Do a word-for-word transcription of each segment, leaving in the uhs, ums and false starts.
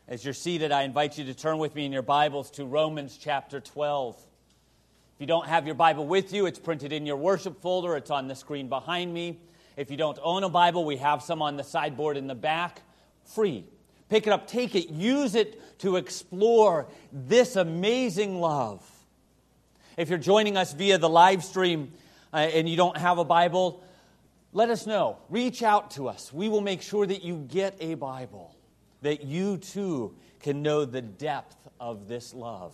As you're seated, I invite you to turn with me in your Bibles to Romans chapter twelve. If you don't have your Bible with you, it's printed in your worship folder. It's on the screen behind me. If you don't own a Bible, we have some on the sideboard in the back. Free. Pick it up, take it, use it to explore this amazing love. If you're joining us via the live stream uh, and you don't have a Bible, let us know. Reach out to us. We will make sure that you get a Bible, that you too can know the depth of this love.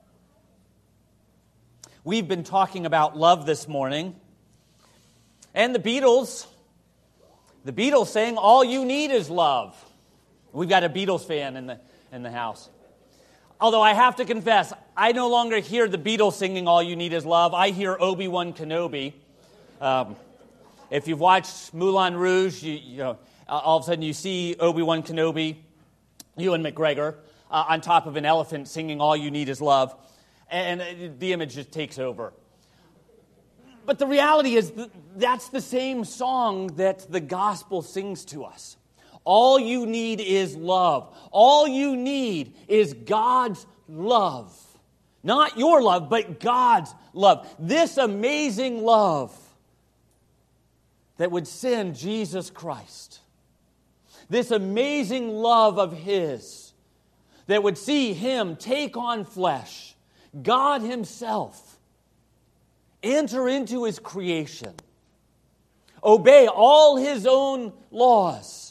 We've been talking about love this morning. And the Beatles, the Beatles saying, all you need is love. We've got a Beatles fan in the in the house. Although I have to confess, I no longer hear the Beatles singing all you need is love. I hear Obi-Wan Kenobi. Um, if you've watched Moulin Rouge, you, you know, all of a sudden you see Obi-Wan Kenobi, Ewan McGregor, uh, on top of an elephant singing all you need is love. And the image just takes over. But the reality is that that's the same song that the gospel sings to us. All you need is love. All you need is God's love. Not your love, but God's love. This amazing love that would send Jesus Christ. This amazing love of His that would see Him take on flesh, God Himself, enter into His creation, obey all His own laws,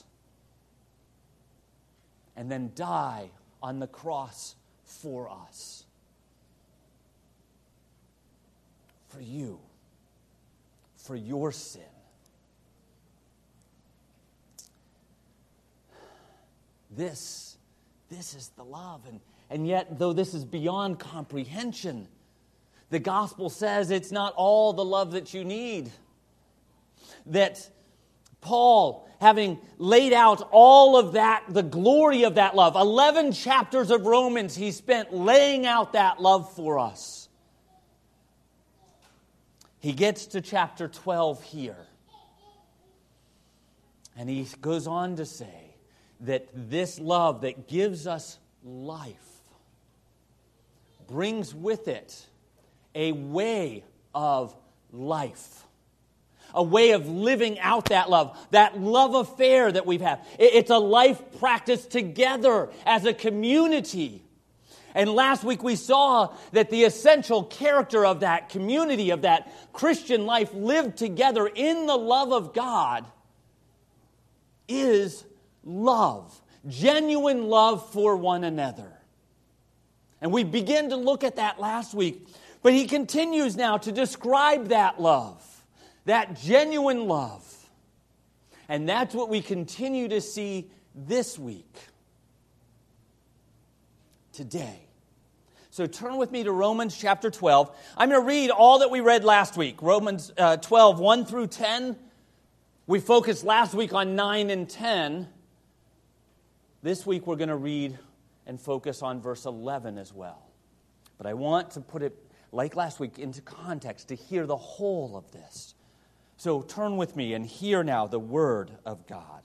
and then die on the cross for us. For you. For your sin. This, this is the love. And, and yet, though this is beyond comprehension, the gospel says it's not all the love that you need. That Paul, having laid out all of that, the glory of that love, eleven chapters of Romans, he spent laying out that love for us. He gets to chapter twelve here. And he goes on to say that this love that gives us life brings with it a way of life. A way of living out that love, that love affair that we've had. It's a life practice together as a community. And last week we saw that the essential character of that community, of that Christian life lived together in the love of God, is love. Genuine love for one another. And we began to look at that last week. But he continues now to describe that love. That genuine love. And that's what we continue to see this week. Today. So turn with me to Romans chapter twelve. I'm going to read all that we read last week. Romans uh, twelve, one through ten. We focused last week on nine and ten. This week we're going to read and focus on verse eleven as well. But I want to put it, like last week, into context to hear the whole of this. So turn with me and hear now the word of God.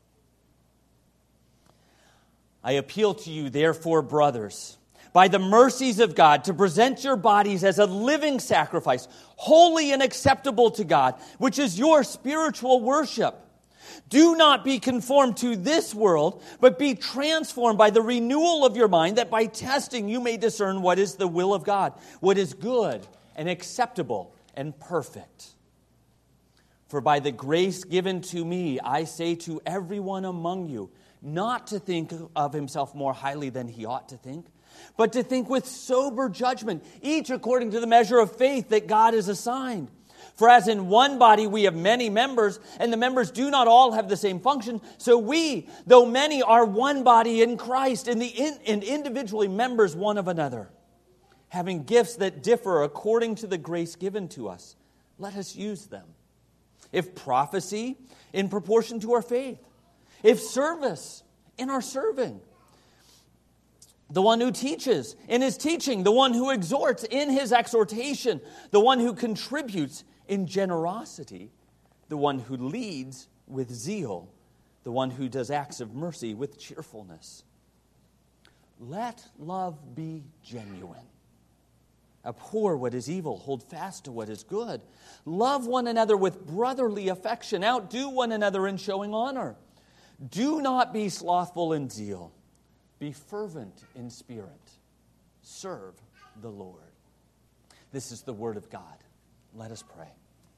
I appeal to you, therefore, brothers, by the mercies of God, to present your bodies as a living sacrifice, holy and acceptable to God, which is your spiritual worship. Do not be conformed to this world, but be transformed by the renewal of your mind, that by testing you may discern what is the will of God, what is good and acceptable and perfect. For by the grace given to me, I say to everyone among you, not to think of himself more highly than he ought to think, but to think with sober judgment, each according to the measure of faith that God has assigned. For as in one body we have many members, and the members do not all have the same function, so we, though many, are one body in Christ, and, the in, and individually members one of another. Having gifts that differ according to the grace given to us, let us use them. If prophecy, in proportion to our faith. If service, in our serving. The one who teaches, in his teaching. The one who exhorts, in his exhortation. The one who contributes, in generosity. The one who leads, with zeal. The one who does acts of mercy, with cheerfulness. Let love be genuine. Abhor what is evil. Hold fast to what is good. Love one another with brotherly affection. Outdo one another in showing honor. Do not be slothful in zeal. Be fervent in spirit. Serve the Lord. This is the word of God. Let us pray.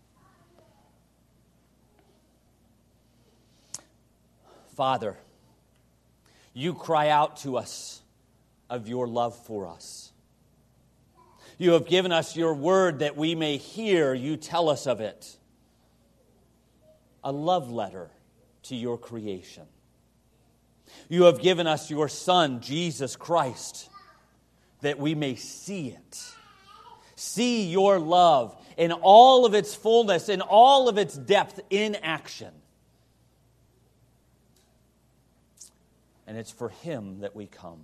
Father, you cry out to us of your love for us. You have given us your word that we may hear you tell us of it. A love letter to your creation. You have given us your Son, Jesus Christ, that we may see it. See your love in all of its fullness, in all of its depth, in action. And it's for him that we come.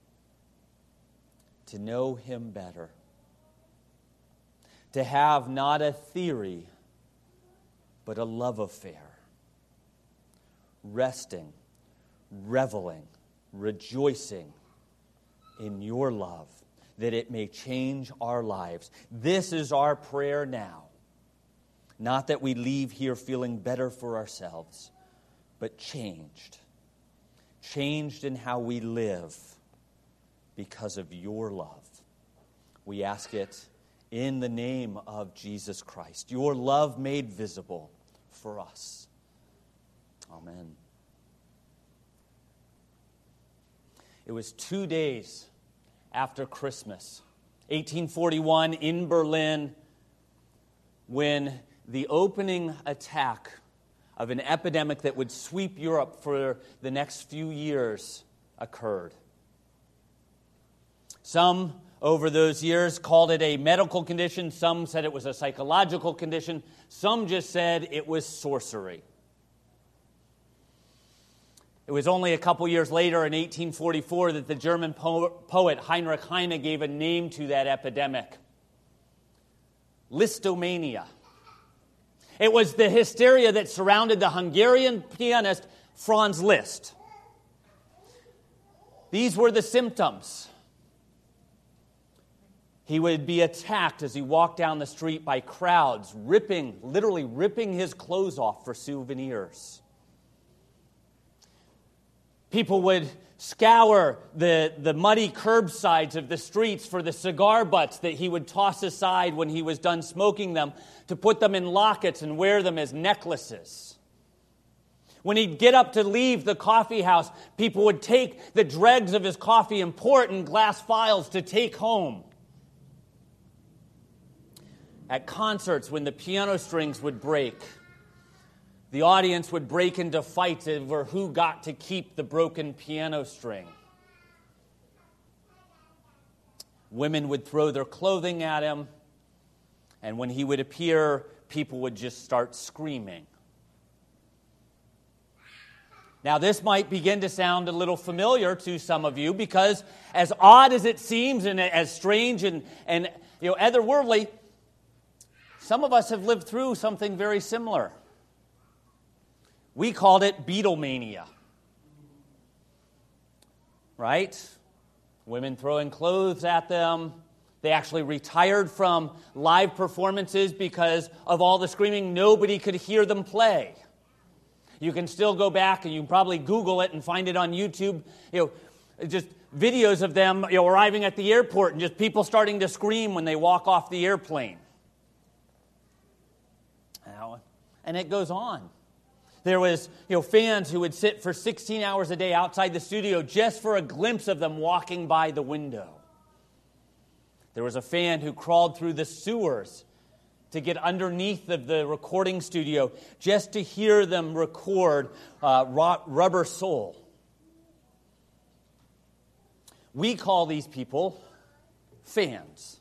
To know him better. To have not a theory, but a love affair. Resting, reveling, rejoicing in your love, that it may change our lives. This is our prayer now. Not that we leave here feeling better for ourselves, but changed. Changed in how we live because of your love. We ask it in the name of Jesus Christ. Your love made visible for us. Amen. It was two days after Christmas, eighteen forty-one, in Berlin, when the opening attack of an epidemic that would sweep Europe for the next few years occurred. Some, over those years, called it a medical condition. Some said it was a psychological condition. Some just said it was sorcery. It was only a couple years later, in eighteen forty-four, that the German po- poet Heinrich Heine gave a name to that epidemic. Listomania. It was the hysteria that surrounded the Hungarian pianist Franz Liszt. These were the symptoms. He would be attacked as he walked down the street by crowds, ripping, literally ripping his clothes off for souvenirs. People would scour the, the muddy curbsides of the streets for the cigar butts that he would toss aside when he was done smoking them, to put them in lockets and wear them as necklaces. When he'd get up to leave the coffee house, people would take the dregs of his coffee and pour it in glass vials to take home. At concerts, when the piano strings would break, the audience would break into fights over who got to keep the broken piano string. Women would throw their clothing at him, and when he would appear, people would just start screaming. Now, this might begin to sound a little familiar to some of you, because as odd as it seems and as strange and, and you know, otherworldly, some of us have lived through something very similar. We called it Beatlemania. Right? Women throwing clothes at them. They actually retired from live performances because of all the screaming. Nobody could hear them play. You can still go back and you can probably Google it and find it on YouTube. You know, just videos of them, you know, arriving at the airport and just people starting to scream when they walk off the airplane. And it goes on. There was, you know, fans who would sit for sixteen hours a day outside the studio just for a glimpse of them walking by the window. There was a fan who crawled through the sewers to get underneath of the recording studio just to hear them record uh, Rubber Soul. We call these people fans.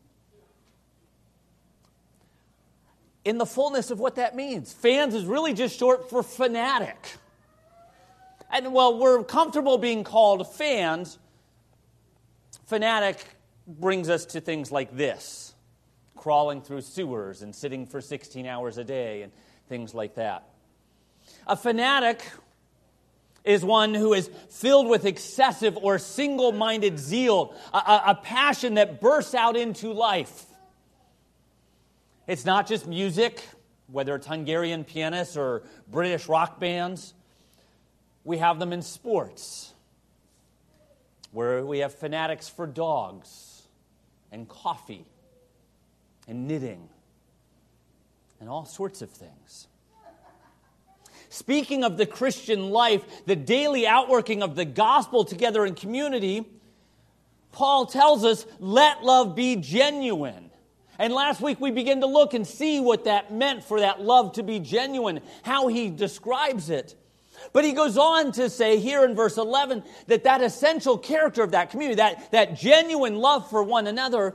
In the fullness of what that means, fans is really just short for fanatic. And while we're comfortable being called fans, fanatic brings us to things like this: crawling through sewers and sitting for sixteen hours a day and things like that. A fanatic is one who is filled with excessive or single-minded zeal, a, a, a passion that bursts out into life. It's not just music, whether it's Hungarian pianists or British rock bands. We have them in sports, where we have fanatics for dogs and coffee and knitting and all sorts of things. Speaking of the Christian life, the daily outworking of the gospel together in community, Paul tells us, let love be genuine. And last week we began to look and see what that meant for that love to be genuine, how he describes it. But he goes on to say here in verse eleven that that essential character of that community, that, that genuine love for one another,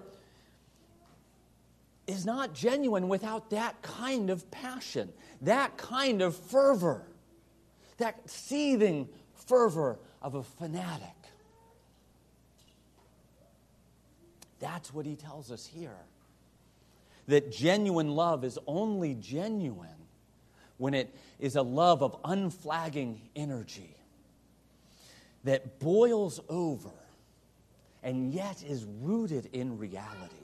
is not genuine without that kind of passion, that kind of fervor, that seething fervor of a fanatic. That's what he tells us here. That genuine love is only genuine when it is a love of unflagging energy that boils over and yet is rooted in reality.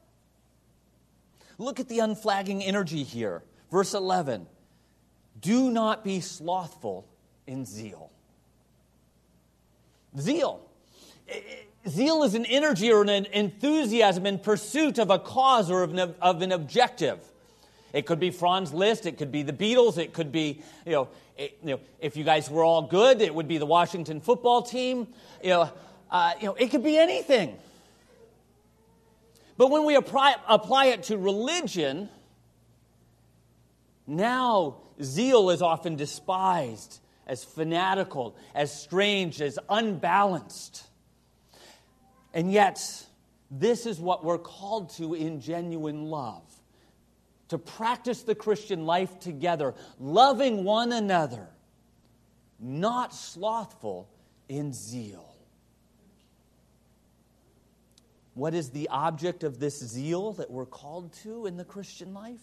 Look at the unflagging energy here. Verse eleven. Do not be slothful in zeal. Zeal. Zeal is an energy or an enthusiasm in pursuit of a cause or of an, of an objective. It could be Franz Liszt. It could be the Beatles. It could be, you know, it, you know, if you guys were all good, it would be the Washington football team. You know, uh, you know, it could be anything. But when we apply, apply it to religion, now zeal is often despised as fanatical, as strange, as unbalanced. And yet, this is what we're called to in genuine love. To practice the Christian life together, loving one another, not slothful in zeal. What is the object of this zeal that we're called to in the Christian life?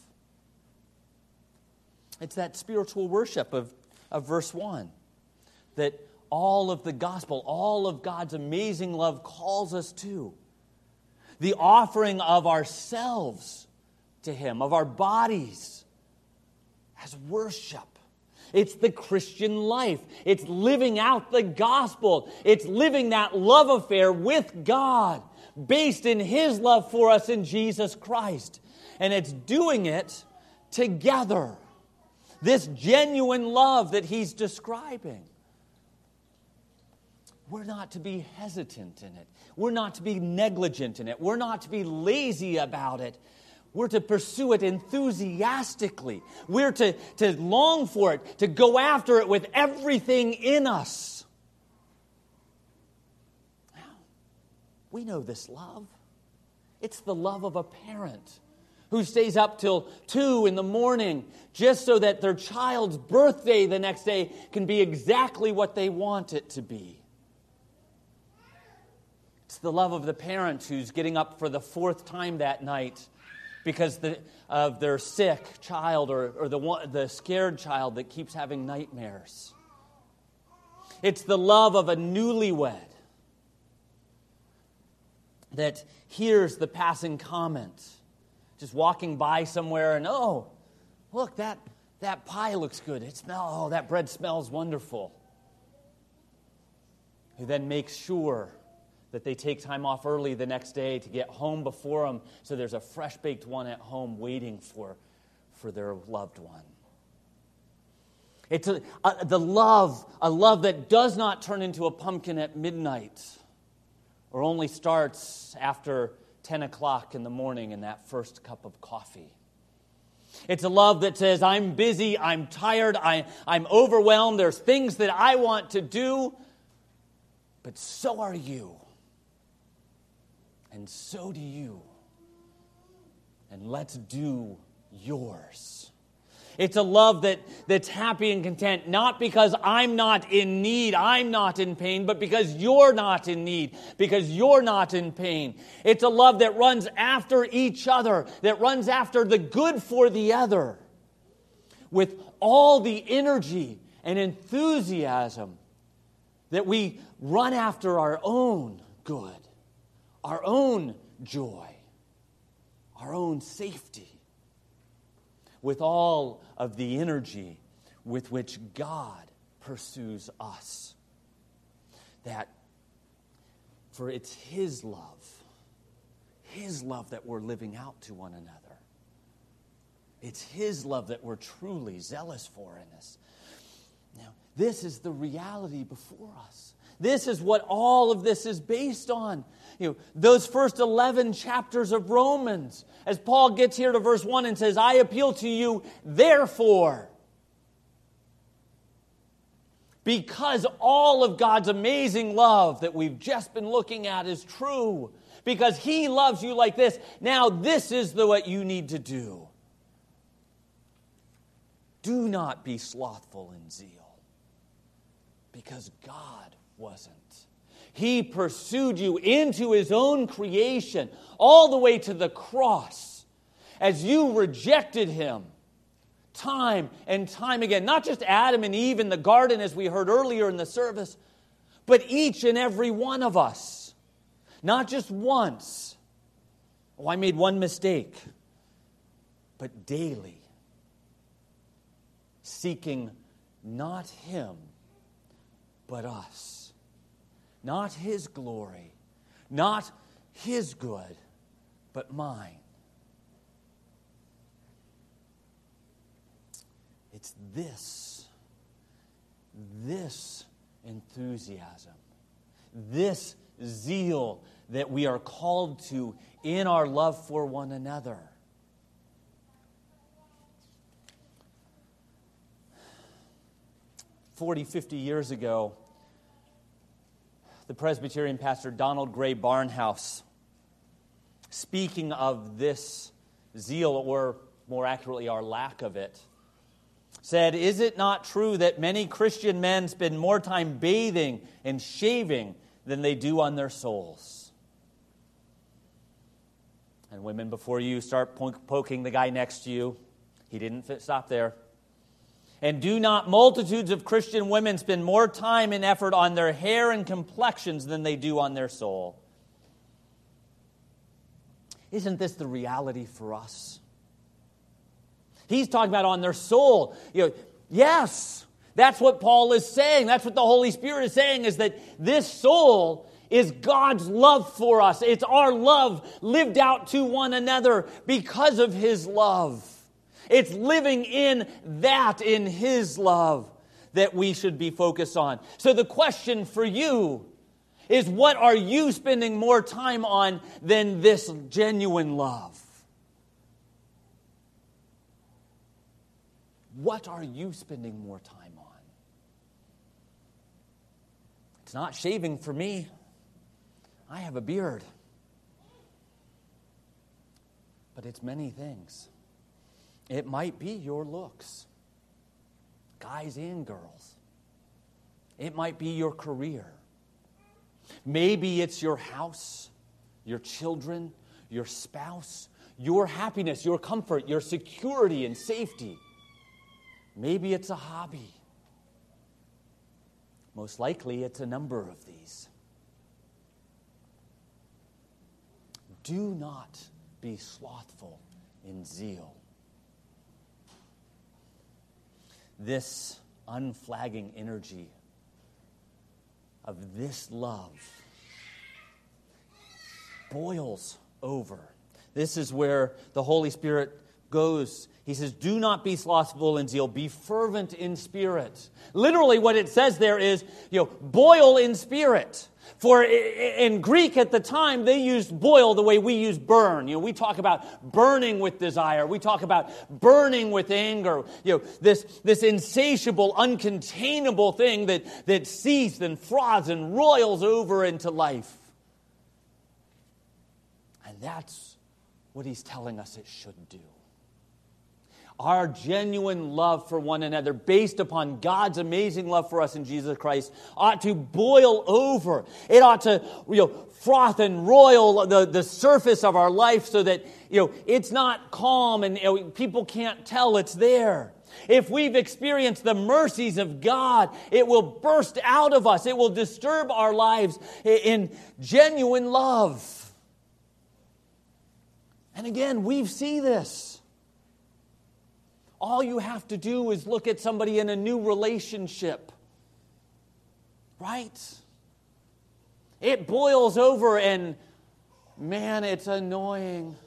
It's that spiritual worship of, of verse one. That all of the gospel, all of God's amazing love calls us to. The offering of ourselves to Him, of our bodies as worship. It's the Christian life. It's living out the gospel. It's living that love affair with God, based in His love for us in Jesus Christ. And it's doing it together. This genuine love that He's describing. We're not to be hesitant in it. We're not to be negligent in it. We're not to be lazy about it. We're to pursue it enthusiastically. We're to, to long for it, to go after it with everything in us. Now, we know this love. It's the love of a parent who stays up till two in the morning just so that their child's birthday the next day can be exactly what they want it to be. It's the love of the parent who's getting up for the fourth time that night because the, of their sick child or, or the, one, the scared child that keeps having nightmares. It's the love of a newlywed that hears the passing comment, just walking by somewhere and, oh, look, that, that pie looks good. It smells, oh, that bread smells wonderful. Who then makes sure that they take time off early the next day to get home before them so there's a fresh-baked one at home waiting for, for their loved one. It's a, a, the love, a love that does not turn into a pumpkin at midnight or only starts after ten o'clock in the morning in that first cup of coffee. It's a love that says, I'm busy, I'm tired, I, I'm overwhelmed, there's things that I want to do, but so are you. And so do you. And let's do yours. It's a love that, that's happy and content, not because I'm not in need, I'm not in pain, but because you're not in need, because you're not in pain. It's a love that runs after each other, that runs after the good for the other, with all the energy and enthusiasm that we run after our own good, our own joy, our own safety, with all of the energy with which God pursues us. That, for it's His love, His love that we're living out to one another. It's His love that we're truly zealous for in this. Now, this is the reality before us. This is what all of this is based on. You know, those first eleven chapters of Romans, as Paul gets here to verse one and says, I appeal to you, therefore, because all of God's amazing love that we've just been looking at is true, because He loves you like this, now this is the what you need to do. Do not be slothful in zeal, because God wasn't. He pursued you into His own creation, all the way to the cross, as you rejected Him time and time again. Not just Adam and Eve in the garden, as we heard earlier in the service, but each and every one of us. Not just once. Oh, I made one mistake. But daily. Seeking not Him, but us. Not His glory, not His good, but mine. It's this, this enthusiasm, this zeal that we are called to in our love for one another. Forty, fifty years ago, the Presbyterian pastor Donald Gray Barnhouse, speaking of this zeal, or more accurately, our lack of it, said, "Is it not true that many Christian men spend more time bathing and shaving than they do on their souls?" And women, before you start poking the guy next to you, he didn't stop there. "And do not multitudes of Christian women spend more time and effort on their hair and complexions than they do on their soul?" Isn't this the reality for us? He's talking about on their soul. You know, yes, that's what Paul is saying. That's what the Holy Spirit is saying, is that this soul is God's love for us. It's our love lived out to one another because of His love. It's living in that, in His love, that we should be focused on. So the question for you is, what are you spending more time on than this genuine love? What are you spending more time on? It's not shaving for me. I have a beard. But it's many things. It might be your looks, guys and girls. It might be your career. Maybe it's your house, your children, your spouse, your happiness, your comfort, your security and safety. Maybe it's a hobby. Most likely it's a number of these. Do not be slothful in zeal. This unflagging energy of this love boils over. This is where the Holy Spirit goes. He says, do not be slothful in zeal, be fervent in spirit. Literally what it says there is, you know, boil in spirit. For in Greek at the time, they used boil the way we use burn. You know, we talk about burning with desire. We talk about burning with anger. You know, this, this insatiable, uncontainable thing that, that seethes and froths and roils over into life. And that's what he's telling us it should do. Our genuine love for one another, based upon God's amazing love for us in Jesus Christ, ought to boil over. It ought to, you know, froth and roil the, the surface of our life so that, you know, it's not calm and, you know, people can't tell it's there. If we've experienced the mercies of God, it will burst out of us. It will disturb our lives in genuine love. And again, we see this. All you have to do is look at somebody in a new relationship. Right? It boils over and, man, it's annoying.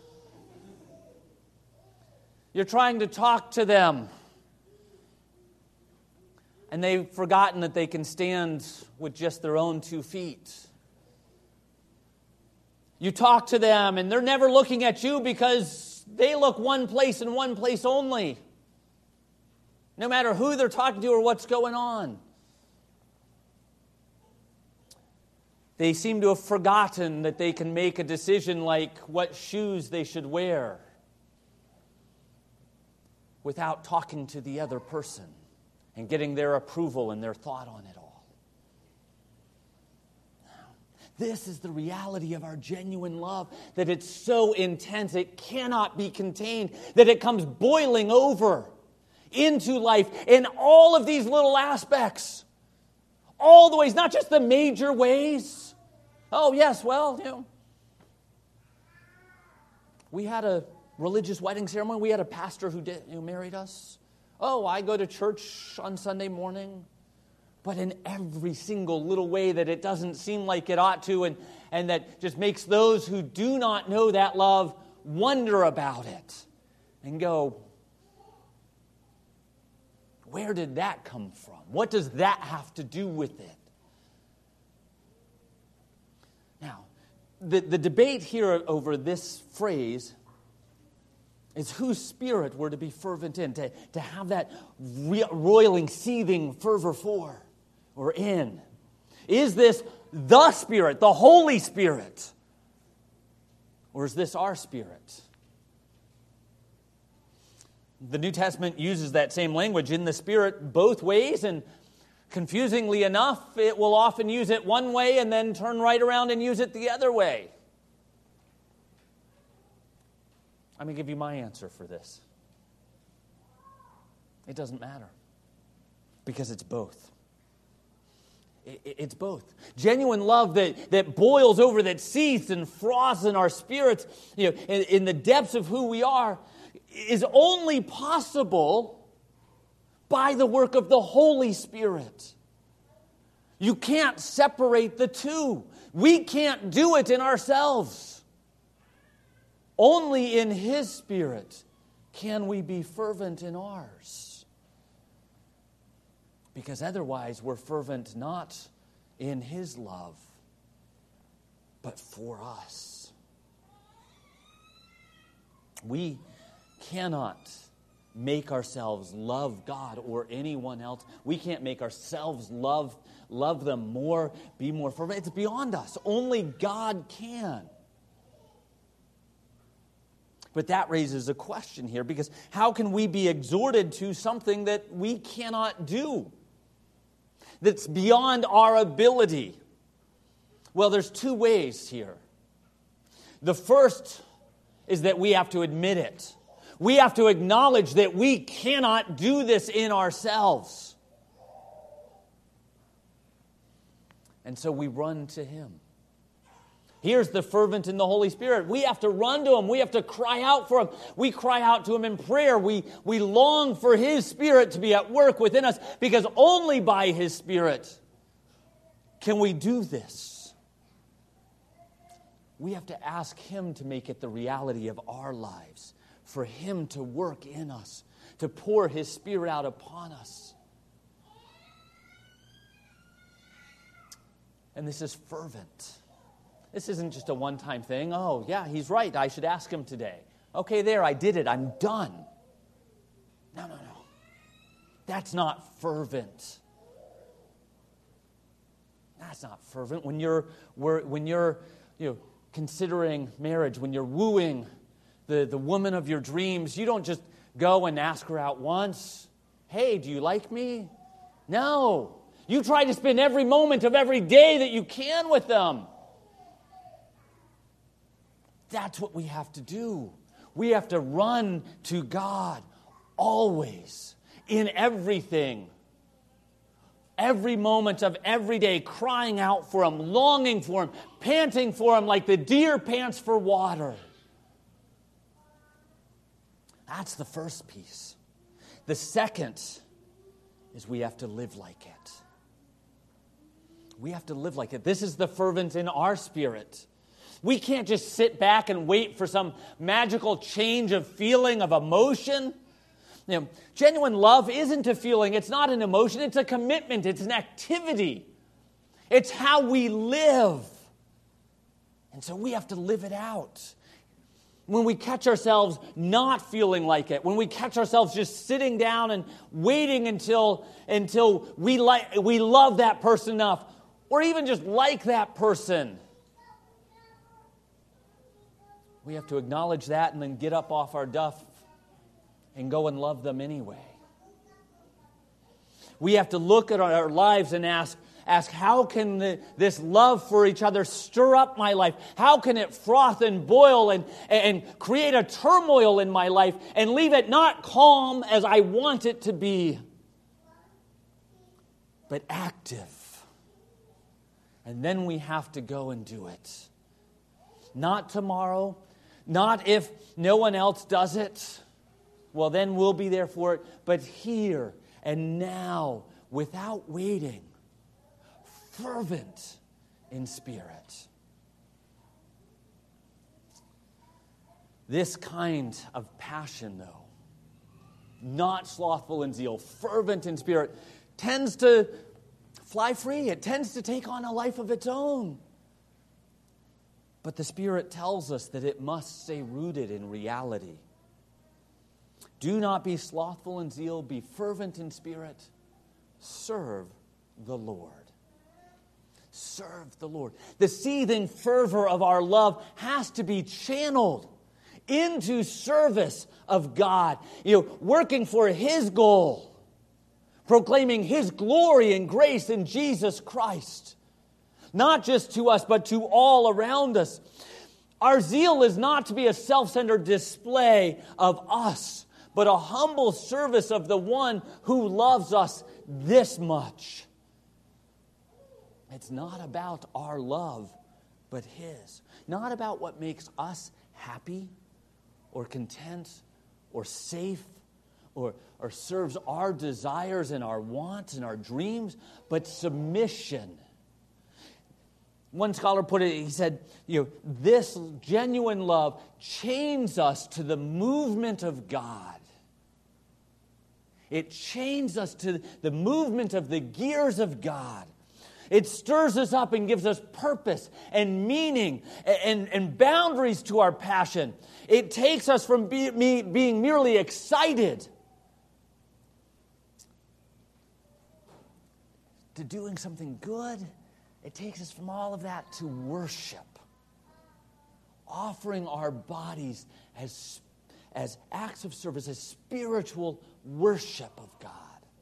You're trying to talk to them, and they've forgotten that they can stand with just their own two feet. You talk to them, and they're never looking at you because they look one place and one place only. No matter who they're talking to or what's going on. They seem to have forgotten that they can make a decision like what shoes they should wear without talking to the other person and getting their approval and their thought on it all. This is the reality of our genuine love, that it's so intense, it cannot be contained, that it comes boiling over into life in all of these little aspects. All the ways, not just the major ways. Oh, yes, well, you know, we had a religious wedding ceremony. We had a pastor who did, who married us. Oh, I go to church on Sunday morning. But in every single little way that it doesn't seem like it ought to, and, and that just makes those who do not know that love wonder about it and go, where did that come from? What does that have to do with it? Now, the, the debate here over this phrase is whose spirit we're to be fervent in, to, to have that roiling, seething fervor for or in. Is this the Spirit, the Holy Spirit? Or is this our spirit? The New Testament uses that same language, in the Spirit, both ways, and confusingly enough, it will often use it one way and then turn right around and use it the other way. I'm going to give you my answer for this. It doesn't matter. Because it's both. It's both. Genuine love that, that boils over, that seethes and froths in our spirits, you know, in, in the depths of who we are, is only possible by the work of the Holy Spirit. You can't separate the two. We can't do it in ourselves. Only in His Spirit can we be fervent in ours. Because otherwise we're fervent not in His love, but for us. We cannot make ourselves love God or anyone else. We can't make ourselves love, love them more, be more fervent. It's beyond us. Only God can. But that raises a question here, because how can we be exhorted to something that we cannot do? That's beyond our ability? Well, there's two ways here. The first is that we have to admit it. We have to acknowledge that we cannot do this in ourselves. And so we run to Him. Here's the fervent in the Holy Spirit. We have to run to Him. We have to cry out for Him. We cry out to Him in prayer. We, we long for His Spirit to be at work within us, because only by His Spirit can we do this. We have to ask Him to make it the reality of our lives, for Him to work in us, to pour His Spirit out upon us. And this is fervent. This isn't just a one-time thing. Oh, yeah, He's right. I should ask Him today. Okay, there, I did it. I'm done. No, no, no. That's not fervent. That's not fervent. When you're, when you're, you know, considering marriage, when you're wooing the, the woman of your dreams, you don't just go and ask her out once. Hey, do you like me? No. You try to spend every moment of every day that you can with them. That's what we have to do. We have to run to God always, in everything. Every moment of every day, crying out for Him, longing for Him, panting for Him like the deer pants for water. That's the first piece. The second is we have to live like it. We have to live like it. This is the fervent in our spirit. We can't just sit back and wait for some magical change of feeling, of emotion. You know, genuine love isn't a feeling. It's not an emotion. It's a commitment. It's an activity. It's how we live. And so we have to live it out. When we catch ourselves not feeling like it, when we catch ourselves just sitting down and waiting until, until we, like, we love that person enough, or even just like that person, we have to acknowledge that and then get up off our duff and go and love them anyway. We have to look at our lives and ask, ask how can the, this love for each other stir up my life? How can it froth and boil and, and create a turmoil in my life and leave it not calm as I want it to be, but active? And then we have to go and do it. Not tomorrow, not if no one else does it. Well, then we'll be there for it. But here and now, without waiting, fervent in spirit. This kind of passion, though, not slothful in zeal, fervent in spirit, tends to fly free. It tends to take on a life of its own. But the Spirit tells us that it must stay rooted in reality. Do not be slothful in zeal, be fervent in spirit. Serve the Lord. Serve the Lord. The seething fervor of our love has to be channeled into service of God. You know, working for His goal. Proclaiming His glory and grace in Jesus Christ. Not just to us, but to all around us. Our zeal is not to be a self-centered display of us, but a humble service of the one who loves us this much. It's not about our love, but His. Not about what makes us happy or content or safe or, or serves our desires and our wants and our dreams, but submission. One scholar put it, he said, you know, this genuine love chains us to the movement of God. It chains us to the movement of the gears of God. It stirs us up and gives us purpose and meaning and, and boundaries to our passion. It takes us from be, me, being merely excited to doing something good. It takes us from all of that to worship. Offering our bodies as, as acts of service, as spiritual worship of God.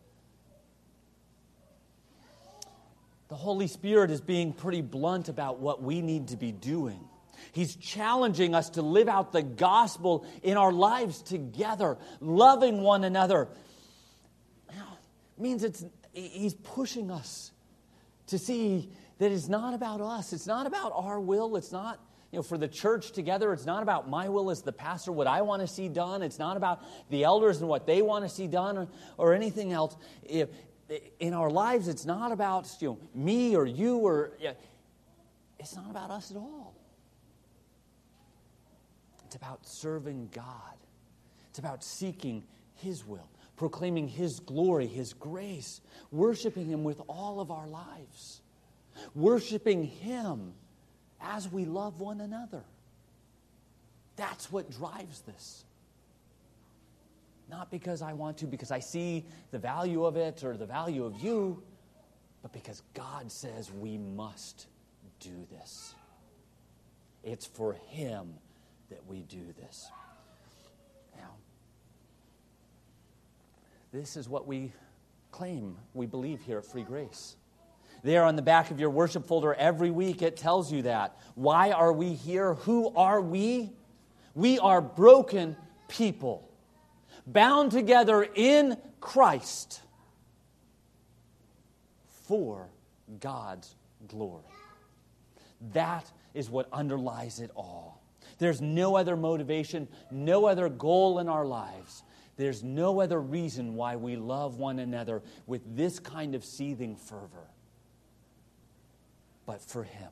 The Holy Spirit is being pretty blunt about what we need to be doing. He's challenging us to live out the gospel in our lives together, loving one another. It means it's, He's pushing us to see that it's not about us. It's not about our will. It's not, you know, for the church together. It's not about my will as the pastor, what I want to see done. It's not about the elders and what they want to see done or, or anything else. If, in our lives, it's not about, you know, me or you or you know, it's not about us at all. It's about serving God. It's about seeking His will, proclaiming His glory, His grace, worshiping Him with all of our lives, worshiping Him as we love one another. That's what drives this. Not because I want to, because I see the value of it or the value of you, but because God says we must do this. It's for Him that we do this. Now, this is what we claim we believe here at Free Grace. There on the back of your worship folder every week, it tells you that. Why are we here? Who are we? We are broken people, bound together in Christ for God's glory. That is what underlies it all. There's no other motivation, no other goal in our lives. There's no other reason why we love one another with this kind of seething fervor, but for Him.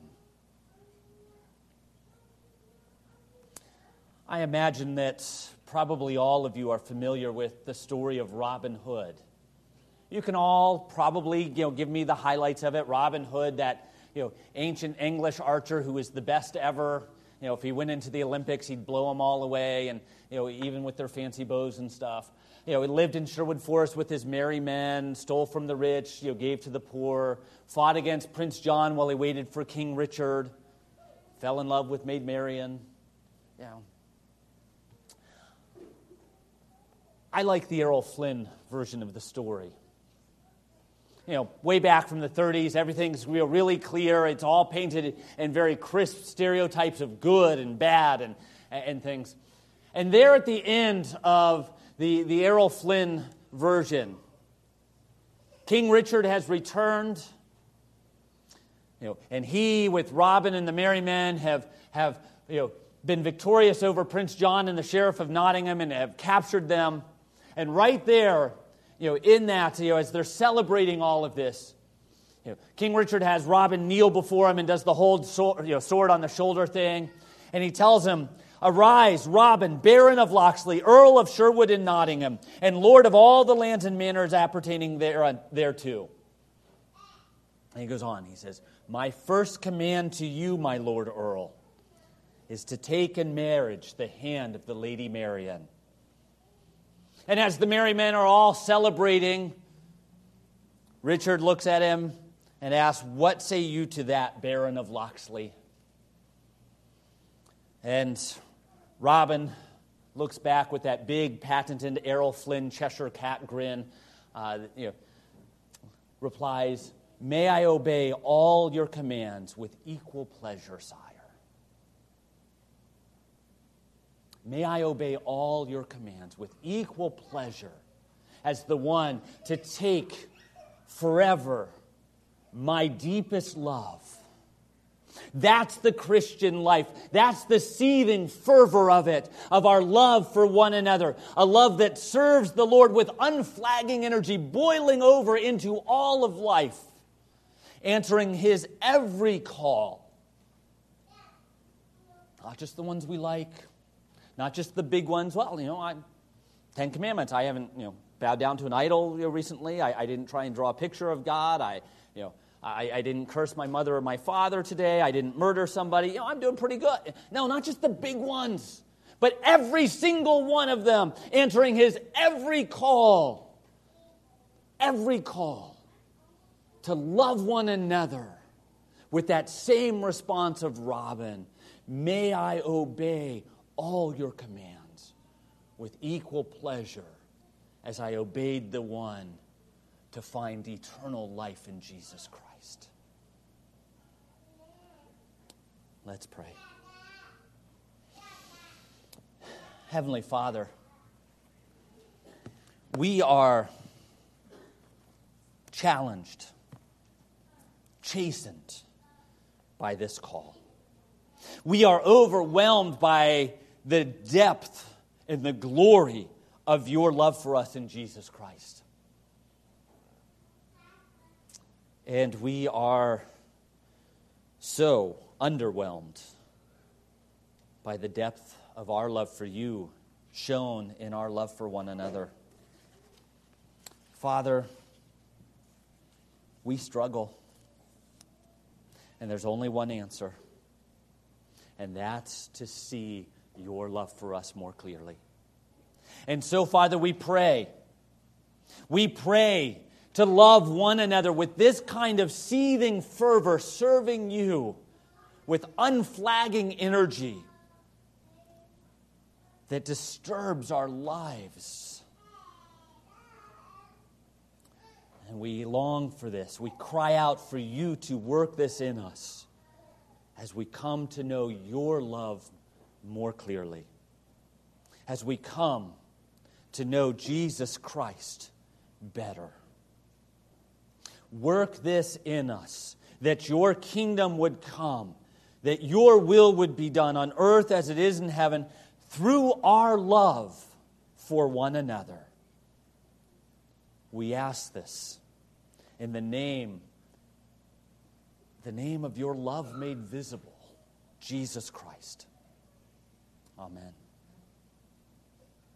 I imagine that probably all of you are familiar with the story of Robin Hood. You can all probably, you know, give me the highlights of it. Robin Hood, that, you know, ancient English archer who was the best ever. You know, if he went into the Olympics, he'd blow them all away, and, you know, even with their fancy bows and stuff. You know, he lived in Sherwood Forest with his merry men, stole from the rich, you know, gave to the poor, fought against Prince John while he waited for King Richard, fell in love with Maid Marian. You know. I like the Errol Flynn version of the story. You know, way back from the thirties, everything's real, really clear. It's all painted in very crisp stereotypes of good and bad and, and things. And there at the end of the, the Errol Flynn version, King Richard has returned. You know, and he, with Robin and the merry men, have, have you know, been victorious over Prince John and the Sheriff of Nottingham and have captured them. And right there, you know, in that, you know, as they're celebrating all of this, you know, King Richard has Robin kneel before him and does the hold sword, you know, sword on the shoulder thing. And he tells him, "Arise, Robin, Baron of Locksley, Earl of Sherwood and Nottingham, and Lord of all the lands and manors appertaining there, thereto." And he goes on, he says, "My first command to you, my Lord Earl, is to take in marriage the hand of the Lady Marian." And as the merry men are all celebrating, Richard looks at him and asks, "What say you to that, Baron of Locksley?" And Robin looks back with that big patented Errol Flynn Cheshire cat grin, uh, you know, replies, "May I obey all your commands with equal pleasure, sire." May I obey all your commands with equal pleasure as the one to take forever my deepest love. That's the Christian life. That's the seething fervor of it, of our love for one another. A love that serves the Lord with unflagging energy, boiling over into all of life, answering His every call. Not just the ones we like, not just the big ones. Well, you know, I, Ten Commandments. I haven't, you know, bowed down to an idol, you know, recently. I, I didn't try and draw a picture of God. I, you know, I, I didn't curse my mother or my father today. I didn't murder somebody. You know, I'm doing pretty good. No, not just the big ones, but every single one of them, answering His every call. Every call to love one another with that same response of Robin. May I obey all your commands with equal pleasure as I obeyed the one to find eternal life in Jesus Christ. Let's pray. Heavenly Father, we are challenged, chastened by this call. We are overwhelmed by the depth and the glory of your love for us in Jesus Christ. And we are so underwhelmed by the depth of our love for you shown in our love for one another. Father, we struggle, and there's only one answer, and that's to see your love for us more clearly. And so, Father, we pray. We pray to love one another with this kind of seething fervor, serving you with unflagging energy that disturbs our lives. And we long for this. We cry out for you to work this in us as we come to know your love more clearly. As we come to know Jesus Christ better. Work this in us, that your kingdom would come, that your will would be done on earth as it is in heaven, through our love for one another. We ask this in the name, the name of your love made visible, Jesus Christ. Amen.